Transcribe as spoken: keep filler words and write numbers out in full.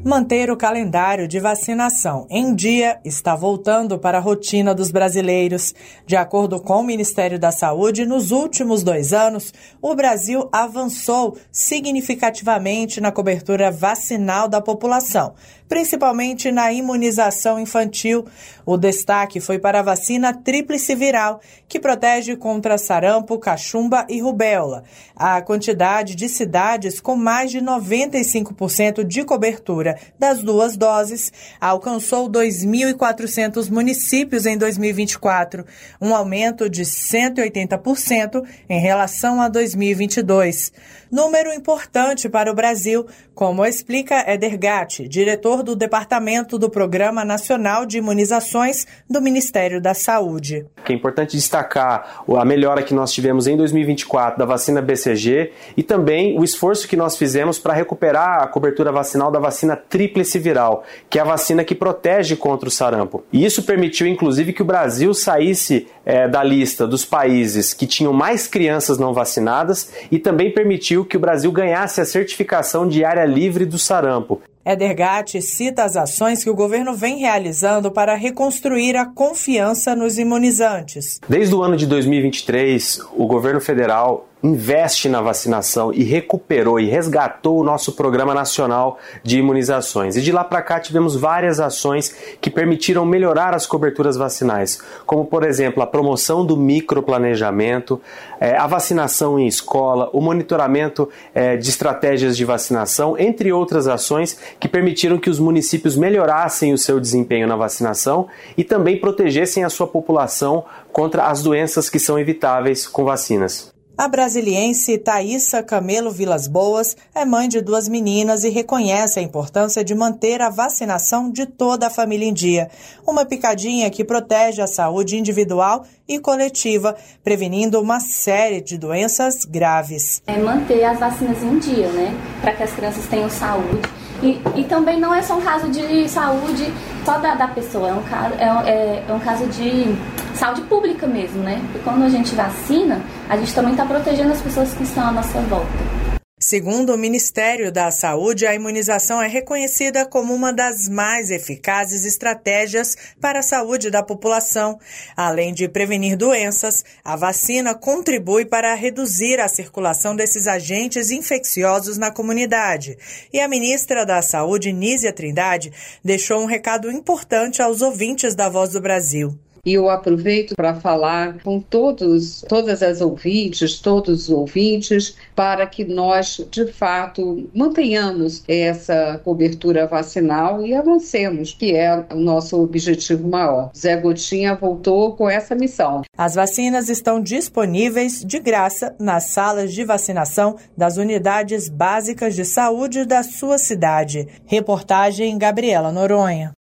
Manter o calendário de vacinação em dia está voltando para a rotina dos brasileiros. De acordo com o Ministério da Saúde, nos últimos dois anos, o Brasil avançou significativamente na cobertura vacinal da população, principalmente na imunização infantil. O destaque foi para a vacina tríplice viral, que protege contra sarampo, cachumba e rubéola. A quantidade de cidades com mais de noventa e cinco por cento de cobertura das duas doses alcançou dois mil e quatrocentos municípios em dois mil e vinte e quatro, um aumento de cento e oitenta por cento em relação a dois mil e vinte e dois. Número importante para o Brasil, como explica Éder Gatti, diretor do Departamento do Programa Nacional de Imunizações do Ministério da Saúde. É importante destacar a melhora que nós tivemos em dois mil e vinte e quatro da vacina B C G e também o esforço que nós fizemos para recuperar a cobertura vacinal da vacina tríplice viral, que é a vacina que protege contra o sarampo. E isso permitiu, inclusive, que o Brasil saísse é, da lista dos países que tinham mais crianças não vacinadas e também permitiu que o Brasil ganhasse a certificação de área livre do sarampo. Éder Gatti cita as ações que o governo vem realizando para reconstruir a confiança nos imunizantes. Desde o ano de dois mil e vinte e três, o governo federal investe na vacinação e recuperou e resgatou o nosso Programa Nacional de Imunizações. E de lá para cá tivemos várias ações que permitiram melhorar as coberturas vacinais, como, por exemplo, a promoção do microplanejamento, a vacinação em escola, o monitoramento de estratégias de vacinação, entre outras ações que permitiram que os municípios melhorassem o seu desempenho na vacinação e também protegessem a sua população contra as doenças que são evitáveis com vacinas. A brasiliense Thaísa Camelo Vilas Boas é mãe de duas meninas e reconhece a importância de manter a vacinação de toda a família em dia. Uma picadinha que protege a saúde individual e coletiva, prevenindo uma série de doenças graves. É manter as vacinas em dia, né? Para que as crianças tenham saúde. E, e também não é só um caso de saúde só da, da pessoa, é um, caso, é, é um caso de saúde pública mesmo, né? Porque quando a gente vacina, a gente também está protegendo as pessoas que estão à nossa volta. Segundo o Ministério da Saúde, a imunização é reconhecida como uma das mais eficazes estratégias para a saúde da população. Além de prevenir doenças, a vacina contribui para reduzir a circulação desses agentes infecciosos na comunidade. E a ministra da Saúde, Nízia Trindade, deixou um recado importante aos ouvintes da Voz do Brasil. E eu aproveito para falar com todos, todas as ouvintes, todos os ouvintes, para que nós, de fato, mantenhamos essa cobertura vacinal e avancemos, que é o nosso objetivo maior. Zé Gotinha voltou com essa missão. As vacinas estão disponíveis de graça nas salas de vacinação das unidades básicas de saúde da sua cidade. Reportagem Gabriela Noronha.